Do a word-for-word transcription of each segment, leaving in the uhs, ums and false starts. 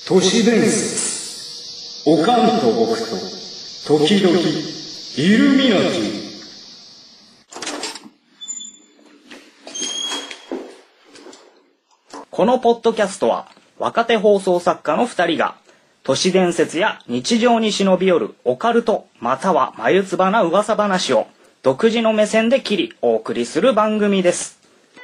都市伝説、おかんと僕と時々イルミナティ。 このポッドキャストは若手放送作家のふたりが都市伝説や日常に忍び寄るオカルトまたは眉唾な噂話を独自の目線で切りお送りする番組です。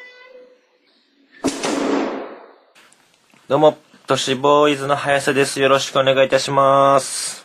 どうも都市ボーイズの早瀬です。よろしくお願いいたします。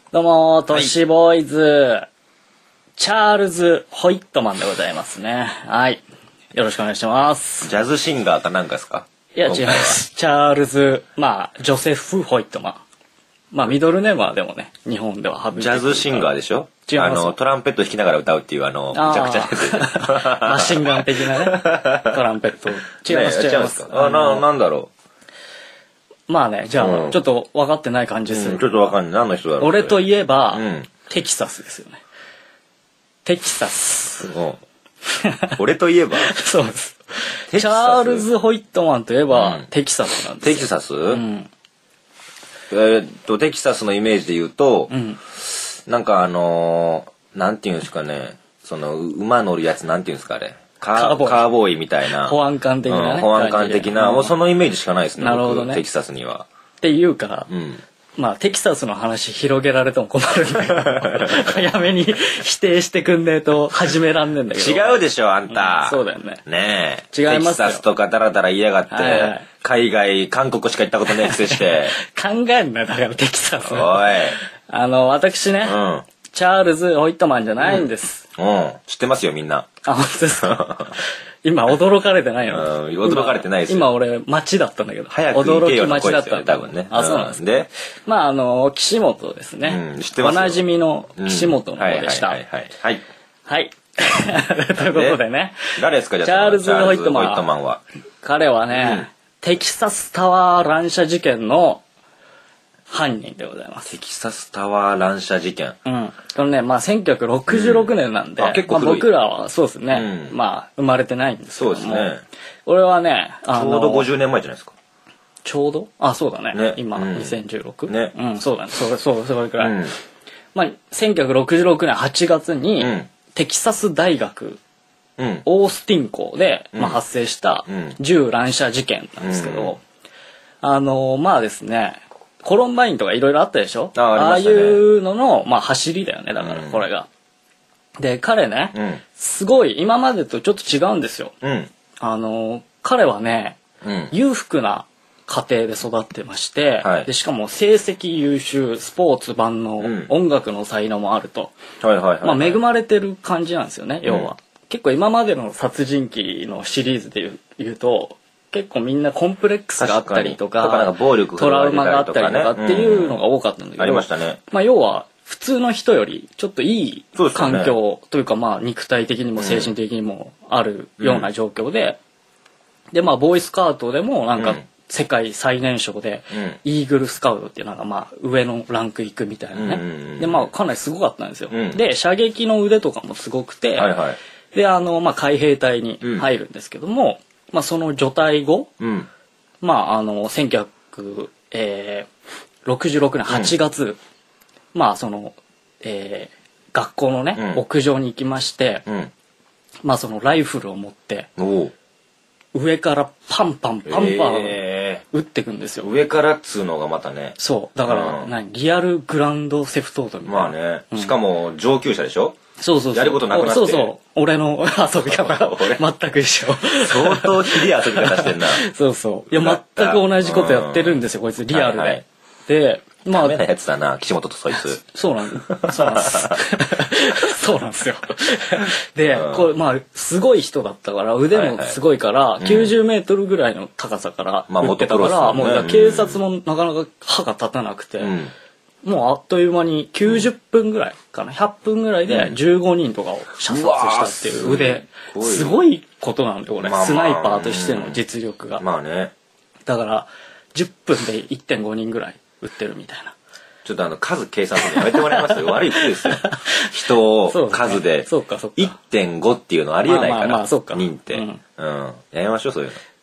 どうも都市ボーイズ、はい、チャールズ・ホイットマンでございますね。はい、よろしくお願いします。 ジャズシンガーかなんかですか？ いや違います。チャールズ、まあジョセフ・ホイットマン、まあミドルネームはでもね日本では省いてジャズシンガーでしょ。 違います。 あのトランペット弾きながら歌うっていうあのめちゃくちゃマシンガン的なねトランペット。違います、 ね、 違います。 ああななんだろう。まあね、じゃあ、 うん、 ちょっと分かってない感じです、 うん、ちょっと分かんない。何の人だろう。 俺といえば、 うん、 テキサスですよね。テキサス。 うん、俺といえばそうです。チャールズ・ホイットマンといえば、うん、テキサスなんですよ。 テキサス、 うん、 えー、っとテキサスのイメージで言うと、 うん、 なんかあのー、なんていうんですかね、その馬乗るやつなんていうんですかあれ。カー, カー, ボカーボーイみたいな保安官的な、ねうん、保安官的な、うん、もうそのイメージしかないですね。 なるほどね。 テキサスにはっていうか、 うん、 まあテキサスの話広げられても困るんだけど早めに否定してくんねえと始めらんねえんだけど。 違うでしょあんた、 うん、そうだよね。 ねえ、 違いますよ。 テキサスとかダラダラ言いやがって、 はいはい、 海外韓国しか行ったことねえくせして考えんなよだからテキサス。 おいあの私ね、 うん、 チャールズ・ホイットマンじゃないんです、 うんうん、知ってますよみんな。 あ、本当ですか今驚かれてないの、 うん、驚かれてないですよ。 今俺町だったんだけど早く行けよな驚き町だったんだ多分ね。 あ、そうなんです、 うん、でまああの岸本ですね、 うん、知ってますよ。 おなじみの岸本の方でした。 はいはいはいはいはい、はい、ということでね、 誰ですかじゃあチャールズ・ホイットマン。 ホイットマンは彼はね、うん、テキサスタワー乱射事件の犯人でございます。 テキサスタワー乱射事件。 うん。これね、まあせんきゅうひゃくろくじゅうろくねんなんで、うん、 あ結構古い。 まあ、僕らはそうですね、うん、まあ生まれてないんですけども。 そうですね。 俺はね、 あのちょうどごじゅうねんまえじゃないですか。 ちょうど？あ、そうだね。ね今、うん、にせんじゅうろく？ ね。 うん、そうだね。それ、そう、それくらい。うん、まあせんきゅうひゃくろくじゅうろくねんはちがつに、うん、テキサス大学、うん、オースティン校で、まあ、発生した銃乱射事件なんですけど、うん、あのまあですね、コロンバインとかいろいろあったでしょ。 あ, あ, ね、ああいうのの、まあ、走りだよね。だからこれが、うん、で彼ね、うん、すごい今までとちょっと違うんですよ、うん、あの彼はね、うん、裕福な家庭で育ってまして、はい、でしかも成績優秀、スポーツ万能、うん、音楽の才能もあると、はいはいはいはい、まあ、恵まれてる感じなんですよね、要は、うん、結構今までの殺人鬼のシリーズで言う、言うと結構みんなコンプレックスがあったりと か, とかなんか暴力トラウマがあったりとかっていうのが多かったんだけど、うん、 ありましたね。 まあ、要は普通の人よりちょっといい環境というか、まあ肉体的にも精神的にもあるような状況で、うん、でまあボーイスカウトでもなんか世界最年少でイーグルスカウトっていうのがまあ上のランク行くみたいなね、うん、でまあかなりすごかったんですよ、うん、で射撃の腕とかもすごくて、はいはい、であのまあ海兵隊に入るんですけども、うん、まあ、その除隊後、うん、まああのせんきゅうひゃくろくじゅうろくねんはちがつ、うん、まあその、えー、学校のね、うん、屋上に行きまして、うん、まあそのライフルを持って上からパンパンパンパン撃ってくんですよ、 えー、上からっつうのがまたね、 そうだから、うん、何リアルグランドセフトートみたいな、 まあね、うん、しかも上級者でしょ。 そうそうそう、 やることなくなって、 そうそう俺の遊び方全く一緒相当ひでえ遊び方してんなそうそういや全く同じことやってるんですよ、こいつリアルで、はいはい、でまあダメなやつだな岸本とそいつそうなんそうなんですそうなんですよで、うん、これまあすごい人だったから腕もすごいから、はいはい、きゅうじゅうメートルぐらいの高さから撃ってたから、まあね、もう警察もなかなか歯が立たなくて、うんもうあっという間にきゅうじゅっぷんぐらいかなひゃっぷんぐらいでじゅうごにんとかを射殺したっていう腕、うん、すごいことなんでこれ、まあまあ、スナイパーとしての実力が、 まあね、 だからじゅっぷんで いってんごにんぐらい撃ってるみたいな。 ちょっとあの数計算するのやめてもらいますよ悪いことですよ人を数で いってんご っていうのありえないから、まあまあまあ認定、うん、うん、やめましょうそういうの。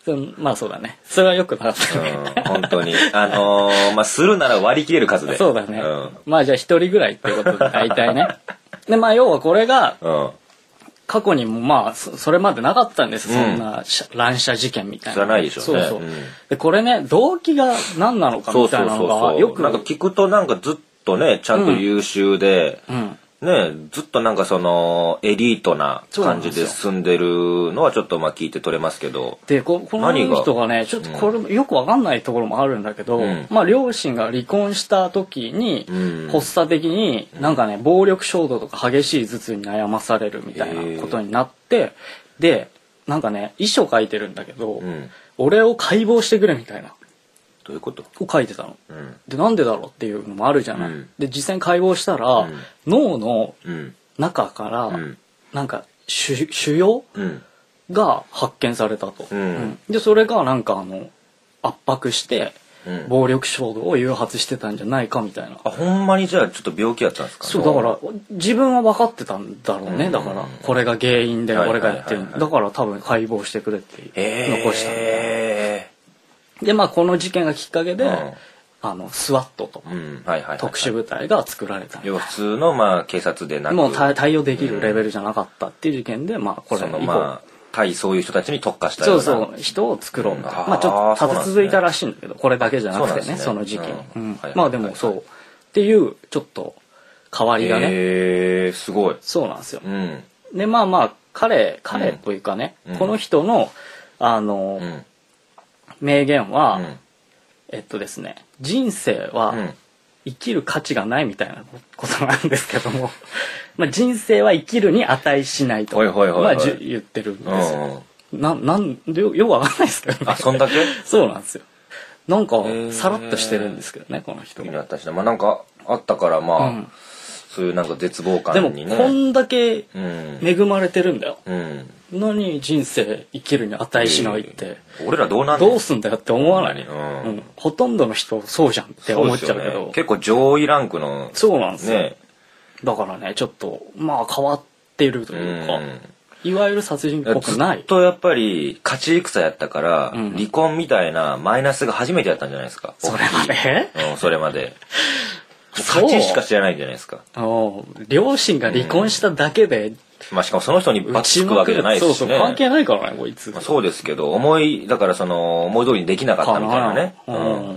まあそうだね。それはよくなかったね。 うん、本当に。あのー、まあするなら割り切れる数で。 そうだね。 うん、 まあじゃあ一人ぐらいってことで大体ね。で、まあ要はこれが、 うん過去にもまあそれまでなかったんです、うん、そんな乱射事件みたいな。 それはないでしょうね。 そうそう、うん、でこれね動機が何なのかみたいなのがよくなんか聞くとなんかずっとねちゃんと優秀で、うんうんね、ずっとなんかそのエリートな感じで進んでるのはちょっとまあ聞いて取れますけど、 で こ, この人がねちょっとこれよくわかんないところもあるんだけど、うん、まあ両親が離婚した時に、うん、発作的になんかね暴力衝動とか激しい頭痛に悩まされるみたいなことになって、でなんかね遺書書いてるんだけど、うん、俺を解剖してくれみたいな。 どういうことを書いてたの、うん、でなんでだろうっていうのもあるじゃない、うん、で実際に解剖したら、うん、脳の中から、うん、なんか腫瘍、うん、が発見されたと、うんうん、でそれがなんかあの圧迫して、うん、暴力衝動を誘発してたんじゃないかみたいな。 あほんまにじゃあちょっと病気やったんですか。 そうだから自分は分かってたんだろうね、うん、だからこれが原因で俺がやってる、だから多分解剖してくれって残したんだ、えーでまあこの事件がきっかけで、うん、あのスワットと、うんはいはいはいはい、特殊部隊が作られた。 要は普通のまあ警察でなくもう対応できるレベルじゃなかったっていう事件で、うん、まあこれそのまあ対そういう人たちに特化したようなそうそう人を作ろうみたいな、うん、まあちょっと立て続いたらしいんだけど、これだけじゃなくて ね, そ, ねその時期に、うんうんはいはいはいはい、まあでもそうっていうちょっと変わりがねへーすごいそうなんですよ、うん、でまあまあ彼彼というかね、うん、この人のあの、うん名言は、うん、えっとですね人生は生きる価値がないみたいなことなんですけどもまあ人生は生きるに値しないと、まあ、言ってるんですよ。ななんでよくわかんないですけどね。 あそんだけそうなんですよ。なんかさらっとしてるんですけどねこの人。 まあなんかあったからまあ、うん、そういうなんか絶望感にね。 でもこんだけ恵まれてるんだよ。うん何人生生きるに値しないって、 えー、俺らどうなんどうすんだよって思わない、うんうん、ほとんどの人そうじゃんって思っちゃうけど、 ね、結構上位ランクのそうなんですよ、ね、だからねちょっとまあ変わってるというか、うん、いわゆる殺人っぽくない。 ずっとやっぱり勝ち戦やったから、うん、離婚みたいなマイナスが初めてやったんじゃないですか。 それまで、 うん、それまで勝ちしか知らないんじゃないですか。 両親が離婚しただけで、うんまあしかもその人にバツつくわけじゃないですしね。 そうそう関係ないからねこいつ。 まあ、そうですけど思いだからその思い通りにできなかったみたいなね、うん、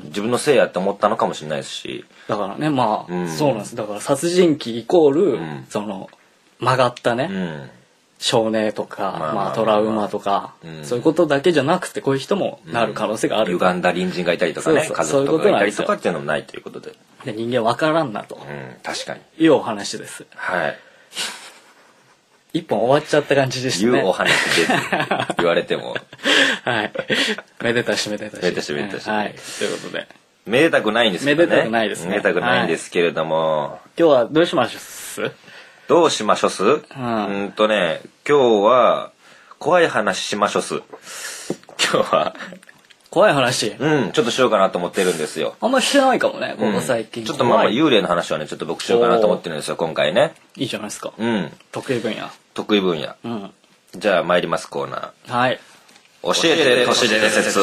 自分のせいやって思ったのかもしれないですし。 だからねまあ、うん、そうなんです。だから殺人鬼イコール、うん、その曲がったね、うん、少年とか、まあ、まあトラウマとか、うん、そういうことだけじゃなくてこういう人もなる可能性がある。 うん、歪んだ隣人がいたりとかね、そうそう家族とかがいたりとかっていうのもないということで。 で人間わからんなと、うん、 確かにいうお話です。 はい。 一本終わっちゃった感じでしたね。 言うお話です言われてもはいめでたしめでたしめでたしめでたし、 はいということでめでたくないんですけどね。 めでたくないですね。 めでたくないんですけれども、はい、 今日はどうしましょすどうしましょす、うん、うんとね今日は怖い話しましょす今日は怖い話うんちょっとしようかなと思ってるんですよ。 あんまりしてないかもねここ最近、 うん、ちょっとまあ幽霊の話はねちょっと僕しようかなと思ってるんですよ今回ね。 いいじゃないですか。 うん得意分野得意分野、うん、じゃあ参りますコーナー。 はい教えて都市伝説。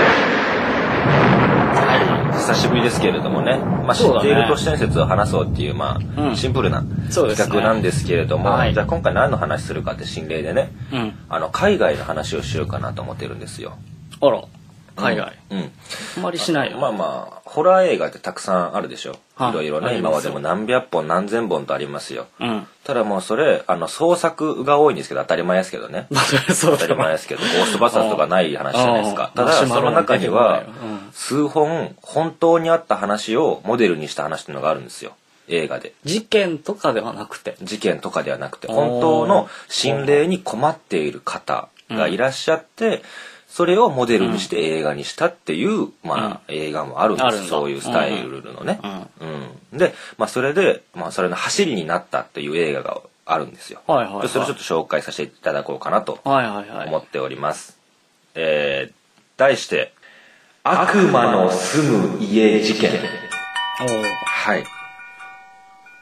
はい久しぶりですけれどもね、まあ、知っている都市伝説を話そうっていうまあ、うん、シンプルな企画なんですけれども、ねはい、じゃあ今回何の話するかって心霊でね、うん、あの海外の話をしようかなと思ってるんですよ。 あら海外、うん、うん、あんまりしないよ。 まあまあホラー映画ってたくさんあるでしょ。いろいろね今までも何百本何千本とありますよ、うん、ただもうそれあの創作が多いんですけど当たり前ですけどね当たり前ですけどゴーストバスターズとかない話じゃないですか。ただその中には数本本当にあった話をモデルにした話っていうのがあるんですよ映画で。 事件とかではなくて事件とかではなくて本当の心霊に困っている方がいらっしゃって、うんそれをモデルにして映画にしたっていう、うん、まあ、うん、映画もあるんです。そういうスタイルのね、うんうん、で、まあ、それで、まあ、それの走りになったっていう映画があるんですよ、はいはいはい、それをちょっと紹介させていただこうかなと思っております、はいはいはい、えー、題して悪魔の住む家事件。はい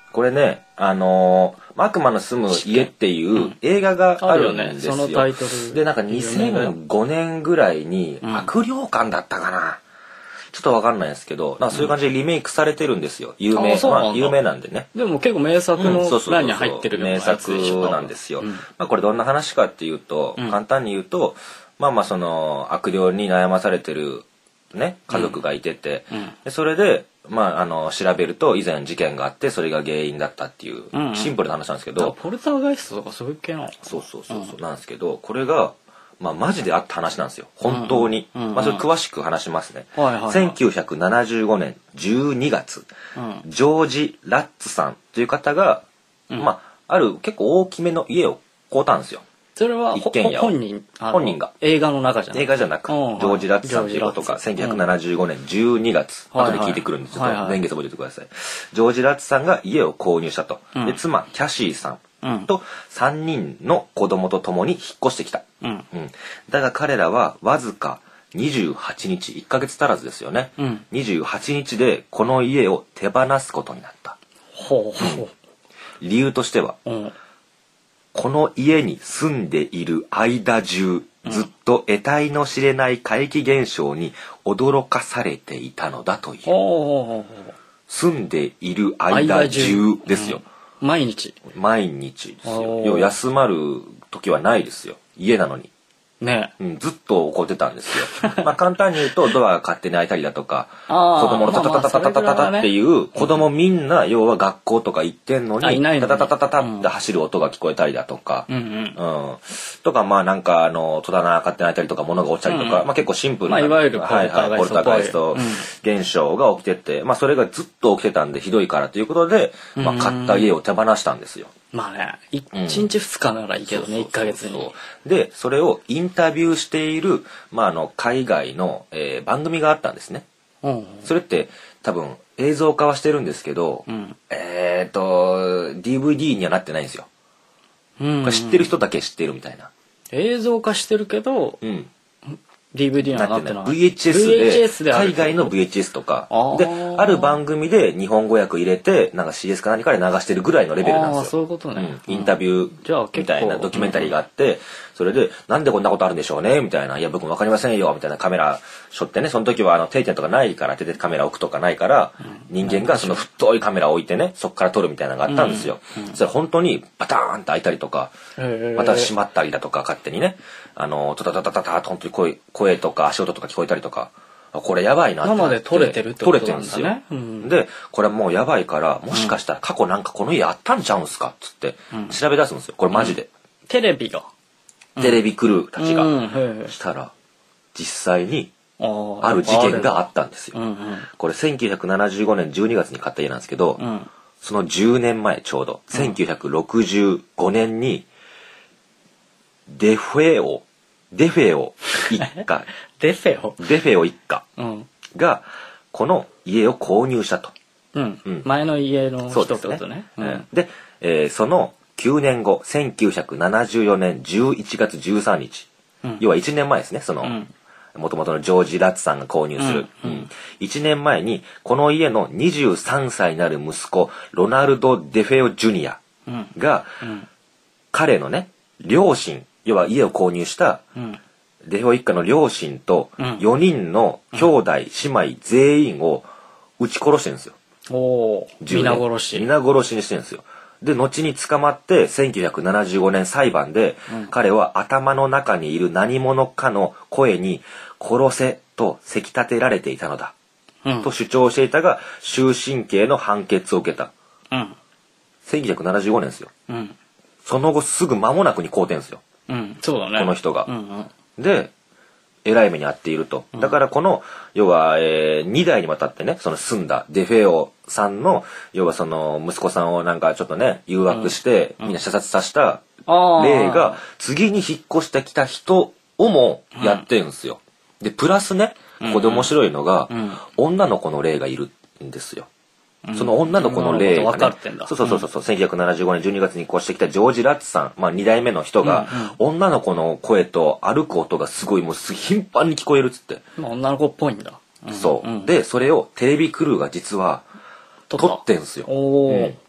これね、あのー、悪魔の住む家っていう映画があるんですよ。 うん、あるよね、そのタイトル。 で、なんかにせんごねんぐらいに、悪霊館だったかな。ちょっとわかんないんですけど、なんかそういう感じでリメイクされてるんですよ。有名、まあ有名なんでね。 でも結構名作の欄に入ってるような名作なんですよ。まあこれどんな話かっていうと、簡単に言うと、まあまあその悪霊に悩まされてるね、家族がいてて、でそれで、まあ、あの調べると以前事件があってそれが原因だったっていうシンプルな話なんですけど、 ポルターガイストとかそういう系のそうそうそうそうなんですけど、これがまあマジであった話なんですよ本当に。まあそれ詳しく話しますね。せんきゅうひゃくななじゅうごねんじゅうにがつ、ジョージ・ラッツさんという方が、まあある結構大きめの家を買うたんですよ。 それは一軒家を本人本人が映画の中じゃなく映画じゃなく、ジョージ・ラッツさんということがせんきゅうひゃくななじゅうごねんじゅうにがつ、後で聞いてくるんでちょっと年月覚えておいてください。ジョージ・ラッツさんが家を購入したと。で妻キャシーさんとさんにんの子供と共に引っ越してきた。うん、だが彼らはわずかにじゅうはちにち、いっかげつ足らずですよね、うん、にじゅうはちにちでこの家を手放すことになった。ほうほう、うん、理由としては、うん、この家に住んでいる間中ずっと得体の知れない怪奇現象に驚かされていたのだという、うん、住んでいる間中ですよ、 うん、毎日毎日ですよ。要は休まる時はないですよ家なのにね、 うん、ずっと怒ってたんですよ。まあ簡単に言うとドアが勝手に開いたりだとか子供のタタタタタタタタタっていう子供みんな要は学校とか行ってんのにタタタタタタって走る音が聞こえたりだとか、うんうんうん、とかまあなんかあの戸棚が勝手に開いたりとか物が落ちたりとか、うん、まあ結構シンプルな、 まあ、いわゆるポルターガイスト現象が起きてて、まあそれがずっと起きてたんでひどいからということで、まあ、買った家を手放したんですよ。 まあね、いちにちふつかならいいけどね、いっかげつに。 で、それをインタビューしている、まあ、あの、海外の、えー、番組があったんですね。うん、それって多分映像化はしてるんですけど、うん、えっと、ディーブイディー にはなってないんですよ。うん、これ知ってる人だけ知ってるみたいな。 映像化してるけど、うん、ディーブイディー にはなってない。 ブイエイチエス で、海外の ブイエイチエス とか、で、ある番組で日本語訳入れて、なんか シーエス か何かで流してるぐらいのレベルなんですよ。 そういうことね。 インタビューみたいなドキュメンタリーがあって、それで、なんでこんなことあるんでしょうねみたいな。いや、僕もわかりませんよみたいなカメラしょってね、その時はあの定点とかないから、手でカメラ置くとかないから、人間がその太いカメラを置いてね、そこから撮るみたいなのがあったんですよ。それ本当にバターンって開いたりとか、また閉まったりだとか、勝手にね、あの、タタタタタタと本当に声、声とか足音とか聞こえたりとか、これやばいなって生で撮れてるってことなんだね。撮れてるんですよ。 うん、で、これもうやばいから、もしかしたら過去なんかこの家あったんちゃうんすかっつって調べ出すんですよ。これマジで。うん、 テレビが。 テレビクルーたちが。うん、したら、実際にある事件があったんですよ。うんうん、これせんきゅうひゃくななじゅうごねんじゅうにがつに買った家なんですけど、うん、そのじゅうねんまえちょうど、せんきゅうひゃくろくじゅうごねんに、デフェオ、デフェオ一家デフェオデフェオ一家がこの家を購入したと、 うんうん、前の家の人ってことね。 で、ねうんでえー、そのきゅうねんごせんきゅうひゃくななじゅうよねんじゅういちがつじゅうさんにち、うん、要はいちねんまえですねその、もともとのジョージ・ラッツさんが購入する、うんうん、いちねんまえにこの家のにじゅうさんさいになる息子ロナルド・デフェオ・ジュニアが、うんうん、彼のね両親要は家を購入した、うんデフェオ一家の両親とよにんの兄弟、うん、姉妹全員を撃ち殺してるんですよ。 おー、皆殺し。 皆殺しにしてるんですよ。で、後に捕まってせんきゅうひゃくななじゅうごねん裁判で、うん、彼は頭の中にいる何者かの声に殺せとせき立てられていたのだ、うん、と主張していたが終身刑の判決を受けた。うん、せんきゅうひゃくななじゅうごねんですよ。うん、その後すぐ間もなくにこうてんですよ。 うん、そうだね。 この人が。うんうんで、えらい目に遭っていると。だからこの、要は、えー、にだいにわたってね、その住んだデフェオさんの、要はその息子さんをなんかちょっとね、誘惑して、みんな射殺させた例が、次に引っ越してきた人をもやってるんですよ。で、プラスね、ここで面白いのが、女の子の例がいるんですよ。その女の子の例が、ね、そうそうそうそう、うん、せんきゅうひゃくななじゅうごねんじゅうにがつに越してきたジョージ・ラッツさん、まあにだいめの人が、うんうん、女の子の声と歩く音がすごいもう頻繁に聞こえるっつって。 まあ、女の子っぽいんだ。 うん、そう、うん。で、それをテレビクルーが実は撮ってんすよ。うん、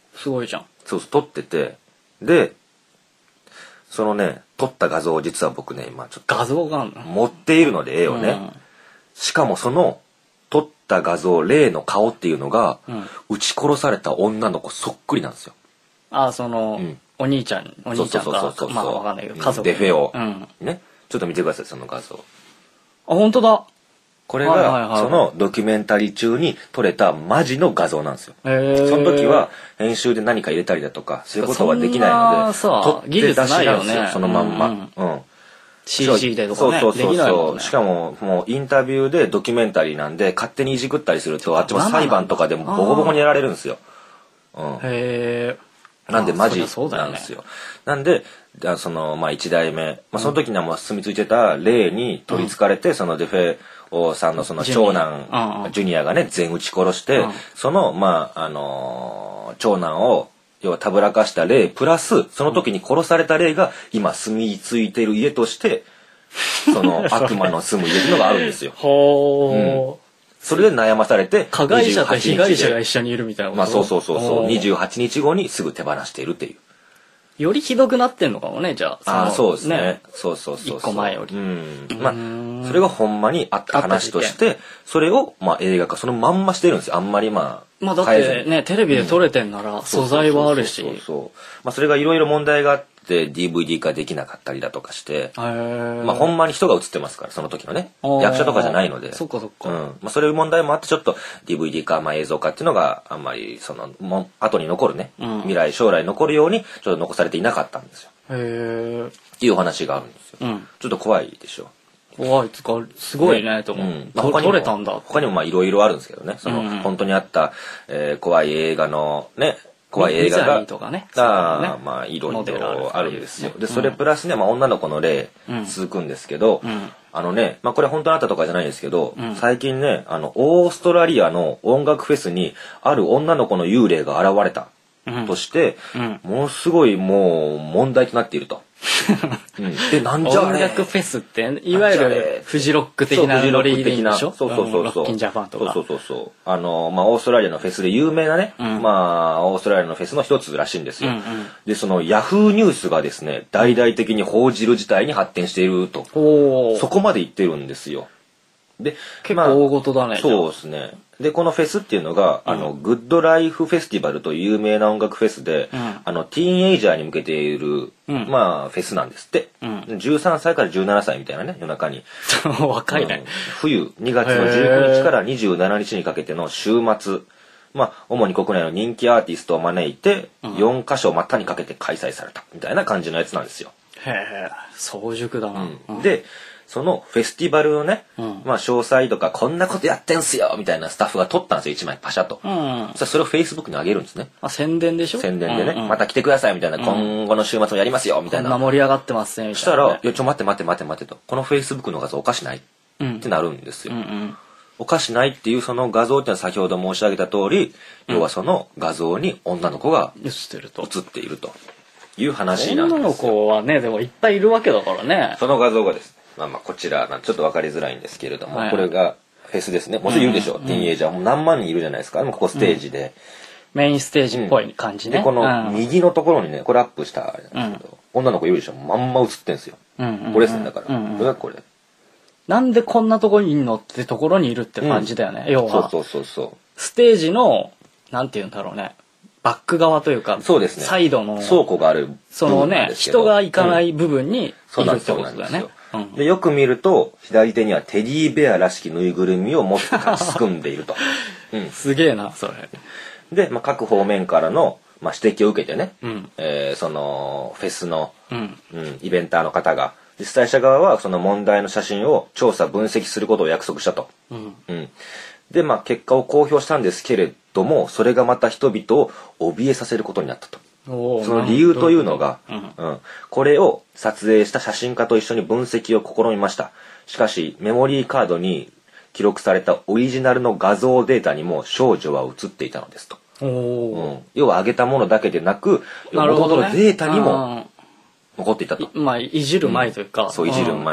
すごいじゃん。 そうそう、撮ってて、で、そのね、撮った画像を実は僕ね、今ちょっと。 画像があるの持っているので、絵をね。うん、しかもその、撮った画像、霊の顔っていうのが、うん、撃ち殺された女の子そっくりなんですよ。 ああ、その、うん、お兄ちゃん、お兄ちゃんか、まあわかんないけど、家族。 デフェを、うん。ね。ちょっと見てください、その画像。あ、 本当だ。 これが、そのドキュメンタリー中に撮れたマジの画像なんですよ。その時は編集で何か入れたりだとか、そういうことはできないので、撮って出しなんですよ、そのまんま。うん。 シージー でとかね。 そうそうそう。しかも、もうインタビューでドキュメンタリーなんで、勝手にいじくったりすると、あっちも裁判とかでもボコボコにやられるんですよ。うん。へー。なんでマジなんですよ。なんで、その、まあ一代目、まあその時にはもう住み着いてた霊に取り憑かれて、そのデフェオさんのその長男、ジュニアがね、全撃ち殺して、その、まあ、あの、長男を、要はたぶらかした霊、プラス、その時に殺された霊が、今住み着いてる家として、その悪魔の住む家っていうのがあるんですよ。ほー。それで悩まされて、 加害者と被害者が一緒にいるみたいなこと。 まあそうそうそうそう、にじゅうはちにちごにすぐ手放しているっていう。 よりひどくなってんのかもね、じゃあ。 ああ、そうですね。そうそうそう。 一個前より。 うん。まあ、それがほんまにあった話として、それを、まあ映画化そのまんましてるんですよ。あんまりまあ。 まあだってね、テレビで撮れてんなら素材はあるし。 そうそう。まあそれがいろいろ問題があって、ディーブイディー 化できなかったりだとかして、まあほんまに人が映ってますから、その時のね。役者とかじゃないので。 そっかそっか。 うん。まあそういう問題もあって、ちょっと ディーブイディー 化、まあ映像化っていうのがあんまり、その、も後に残るね、うん、未来、将来残るように、ちょっと残されていなかったんですよ。へー。っていうお話があるんですよ。うん、ちょっと怖いでしょ。 怖いつか、すごいね、と思う。うん。まあ、他にも、撮れたんだ。 他にもまあいろいろあるんですけどね。その、うん、本当にあった、えー、怖い映画のね、怖い映画が、 とかね、 ああ、まあいろいろあるんですよ。で、それプラスね、まあ女の子の例続くんですけど、うん、あのね、まあこれ本当にあったとかじゃないですけど、うん、最近ね、あの、オーストラリアの音楽フェスにある女の子の幽霊が現れたとして、うん、ものすごいもう問題となっていると。うん、で、なんじゃあれ音楽フェスって、いわゆるフジロック的なノリでいいんでしょ？ そうそうそうそう。 ロッキンジャパンとか。 そうそうそう。あの、まあ、オーストラリアのフェスで有名なね、うん、まあ、オーストラリアのフェスの一つらしいんですよ。うんうん、で、そのヤフーニュースがですね、大々的に報じる事態に発展していると。そこまで言ってるんですよ。で、 結構大事だね。まあ、 そうですね。で、このフェスっていうのが、うん、あの、グッドライフフェスティバルという有名な音楽フェスで、うん、あの、ティーンエイジャーに向けている、うん、まあ、フェスなんですって、うん。じゅうさんさいからじゅうななさいみたいなね、夜中に。 若いね、うん。 冬、にがつのじゅうくにちからにじゅうしちにちにかけての週末、まあ、主に国内の人気アーティストを招いて、よんかしょ股にかけて開催された、みたいな感じのやつなんですよ。 へえ、早熟だな。 うん、で、そのフェスティバルのね、うん、まあ詳細とかこんなことやってんすよみたいなスタッフが撮ったんですよ、一枚パシャと。うん、それを Facebook に上げるんですね。 あ、宣伝でしょ？ 宣伝でね、うんうん、また来てくださいみたいな、うん、今後の週末もやりますよみたいな。 こんな盛り上がってますねみたいな、ね。 そしたら、いや、ちょ待って待って待って待ってと。この Facebook の画像おかしない、うん、ってなるんですよ。うんうん、おかしないっていうその画像っていうのは先ほど申し上げた通り、うん、要はその画像に女の子が映ってると。映っているという話なんですよ。 女の子はね、でもいっぱいいるわけだからね。 その画像がですね、まあまあこちら、ちょっと分かりづらいんですけれども、はい、これがフェスですね。もちろんいるでしょ、うん、ティーンエイジャー。もう何万人いるじゃないですか。でもここステージで、 うん。メインステージっぽい感じね。 で、この右のところにね、これアップしたあれなんですけど、うん、女の子いるでしょ。まんま映ってんすよ。うんうんうん、これですね、だから。うんうん、これがこれ。 なんでこんなところにいんのってところにいるって感じだよね。うん、要は、 そうそうそうそう。 ステージの、なんて言うんだろうね。バック側というか、 そうですね、 サイドの倉庫があるそのね、人が行かない部分にいるってことだよね。 うん、でよく見ると左手にはテディベアらしきぬいぐるみを持って立ちすくんでいると、 うん、すげえなそれで、まあ、各方面からの、まあ、指摘を受けてね、うんえー、そのフェスの、うんうん、イベンターの方が主催者側はその問題の写真を調査分析することを約束したと、うんうん、で、まあ、結果を公表したんですけれどもそれがまた人々を怯えさせることになったと。その理由というのが、うんうん、これを撮影した写真家と一緒に分析を試みました。しかしメモリーカードに記録されたオリジナルの画像データにも少女は写っていたのですと、うん、要は上げたものだけでなく元々のデータにも残っていたと、 まあいじる前というか、 うん、そういじる前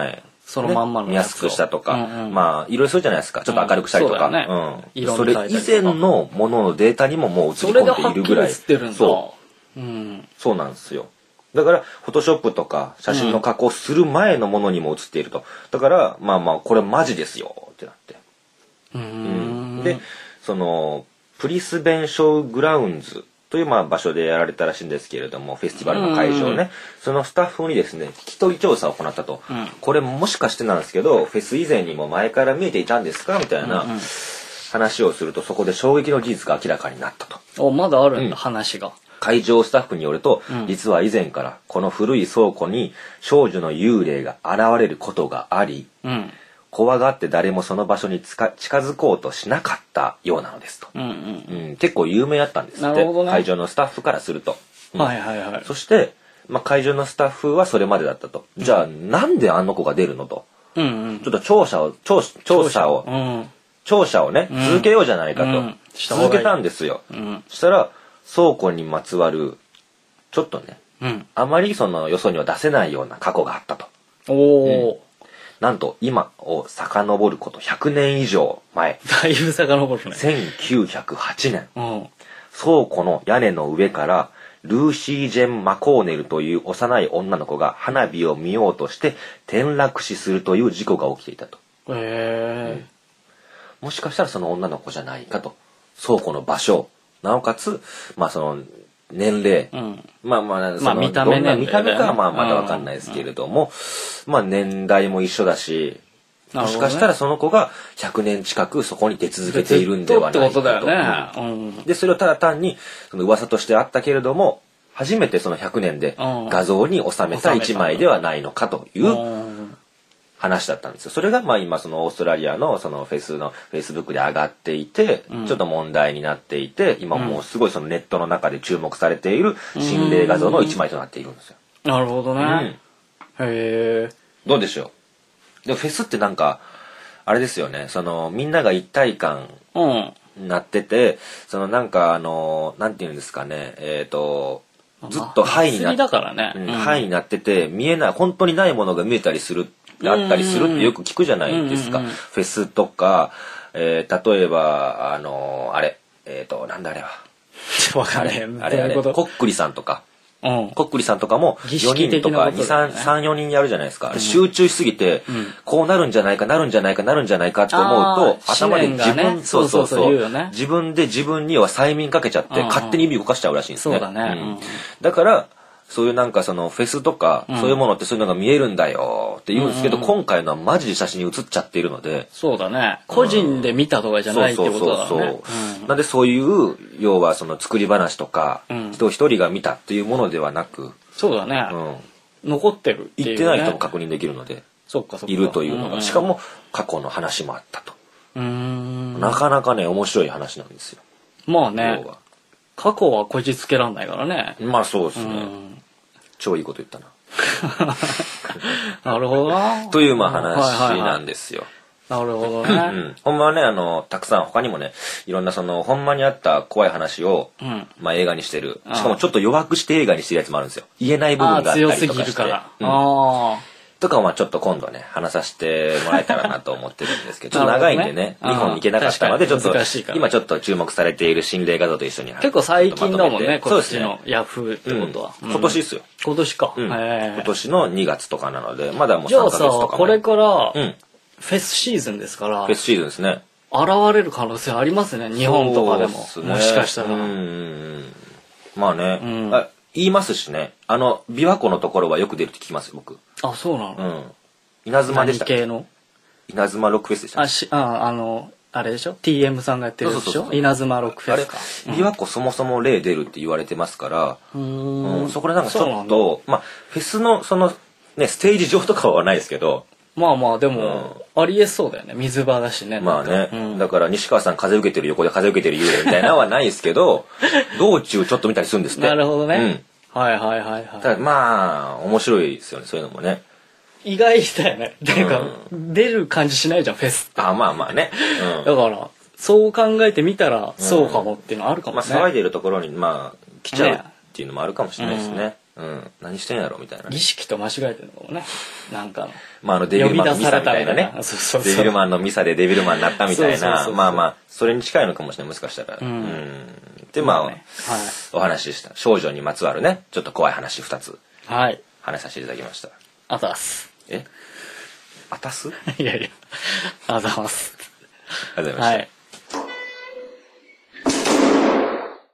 そのまんまの見やすくしたとか、うんうん、まあいろいろするじゃないですか。ちょっと明るくしたりとか、うんねうん、それ以前のもののデータにももう映り込んでいるぐらい。 それではっきり映ってるんだ。 そう、 うん、 そうなんですよ。だからフォトショップとか写真の加工する前のものにも映っていると。だからまあまあこれマジですよってなって。 うん、うん、 でそのプリスベンショーグラウンズというまあ場所でやられたらしいんですけれども、フェスティバルの会場ね、うん、そのスタッフにですね聞き取り調査を行ったと、うん、これもしかしてなんですけどフェス以前にも前から見えていたんですかみたいな話をすると、そこで衝撃の事実が明らかになったと。 おまだあるんだ、うん、話が。 会場スタッフによると、うん、実は以前からこの古い倉庫に少女の幽霊が現れることがあり、うん、怖がって誰もその場所につか近づこうとしなかったようなのですと、うんうんうん、結構有名だったんですって、ね、会場のスタッフからすると、 うん、はいはいはい。 そして、まあ、会場のスタッフはそれまでだったと、うん、じゃあなんであの子が出るのと、うんうん、ちょっと調査を調調査を、うん、調査をね、うん、続けようじゃないかと、うん、続けたんですよ、うん、そしたら倉庫にまつわるちょっとね、うん、あまりそのよそには出せないような過去があったと。おお、うん、なんと今を遡ることひゃくねん以上前。 だいぶ遡るね。 せんきゅうひゃくはちねん、うん、倉庫の屋根の上からルーシー・ジェン・マコーネルという幼い女の子が花火を見ようとして転落死するという事故が起きていたと。へえ、うん、もしかしたらその女の子じゃないかと。倉庫の場所なおかつまあその年齢、うん、まあまあその、まあ、見た目ね、見た目かはまあまだわかんないですけれども、うん、まあ年代も一緒だし、もしかしたらその子がひゃくねん近くそこに出続けているんではないかと。ってことだよね。うん、でそれをただ単にその噂としてあったけれども、初めてそのひゃくねんで画像に収めた一枚ではないのかという話だったんですよ。それがまあ今そのオーストラリアのそのフェスのフェイスブックで上がっていて、うん、ちょっと問題になっていて、今もうすごいそのネットの中で注目されている心霊画像の一枚となっているんですよ。 なるほどね。うん、へえ。 どうでしょう。でフェスってなんかあれですよね。そのみんなが一体感になってて、うん、そのなんかあのなんていうんですかね、えっとずっとハイになって、ねうん、ハイになってて見えない本当にないものが見えたりする。あったりするってよく聞くじゃないですか。うんうんうん、フェスとか、えー、例えばあのー、あれえっ、ー、となんだあれは。 わかんない。 あれあれこっくりさんとか、うん、こっくりさんとかもよにんとかに、さん、さん、よにんやるじゃないですか。うん、集中しすぎて、うん、こうなるんじゃないかなるんじゃないかなるんじゃないかって思うと頭で自分、ね、そうそうそう、ね、自分で自分には催眠かけちゃって、うんうん、勝手に指動かしちゃうらしいんですね。 そうだね。うん、 だからそういうなんかそのフェスとか、そういうものってそういうのが見えるんだよって言うんですけど、うんうんうん、今回のはマジで写真に写っちゃっているので。 そうだね。個人で見たとかじゃないってことだね。そうそうそうそう、うん、なんでそういう要はその作り話とか、うん、人一人が見たっていうものではなく、 そうだね。うん、残ってるっていう、ね。 言ってない人も確認できるので、 そっかそっか、 いるというのが、うんうん、しかも過去の話もあったと。うーん、なかなかね面白い話なんですよ。 まあね。過去はこじつけらんないからね。 まあそうですね。うん超いいこと言ったな。 なるほどな。 というまあ話なんですよ。 はいはいはい、なるほどね。 うん、ほんまはねあのたくさん他にもねいろんなそのほんまにあった怖い話を、うん、まあ映画にしてる。しかもちょっと弱くして映画にしてるやつもあるんですよ。言えない部分があったりとかして。強すぎるから。うん、あとかはまあちょっと今度ね話させてもらえたらなと思ってるんですけど、ちょっと長いんでね日本に行けなかったのでちょっと今ちょっと注目されている心霊画像と一緒に結構最近だもんねこっちのヤフーってことは、 うん、今年ですよ。 今年か、 うん、今年のにがつとかなのでまだもうさんかげつとかも。 じゃあさこれからフェスシーズンですから、 フェスシーズンですね。 現れる可能性ありますね日本とかでも。そうですね、もしかしたら。うんまあね、うん、あ言いますしねあの琵琶湖のところはよく出るって聞きます僕。 あそうなの。 うん稲妻でしたっけ。 何系の稲妻ロックフェスでしたっけ。 あしああのあれでしょ ティーエム さんがやってるでしょ。そうそうそう稲妻ロックフェスか。 あれ、うん、琵琶湖そもそも霊出るって言われてますからうん、うん、そこでなんかちょっとまあフェスのそのねステージ上とかはないですけどまあまあでも、うん、ありえそうだよね水場だしね。 まあね、うん、だから西川さん風受けてる横で風受けてる幽霊みたいなのはないですけど道中ちょっと見たりするんですって。 なるほどね、うん、はいはいはいはい。 ただまあ面白いですよねそういうのもね。 意外だよね。っていうか、うん、出る感じしないじゃんフェスって。 あまあまあね、 うん、だからそう考えてみたらそうかもっていうのはあるかもね。 うん、まあ騒いでるところにまあ来ちゃうっていうのもあるかもしれないですね。 うん、何してんやろみたいな、ね、 儀式と間違えてるのかもね。なんかの。 まあ、あの、デビルマンのミサみたいなね。 そうそうそうデビルマンのミサでデビルマンになったみたいな。まあまあ、それに近いのかもしれない、もしかしたら。うん。うん、で、まあ、まあね、はい、お話しした。少女にまつわるね、ちょっと怖い話ふたつ。はい。話させていただきました。 あざます。 えあたすいやいや、あざます。 ありがとうございました。はい。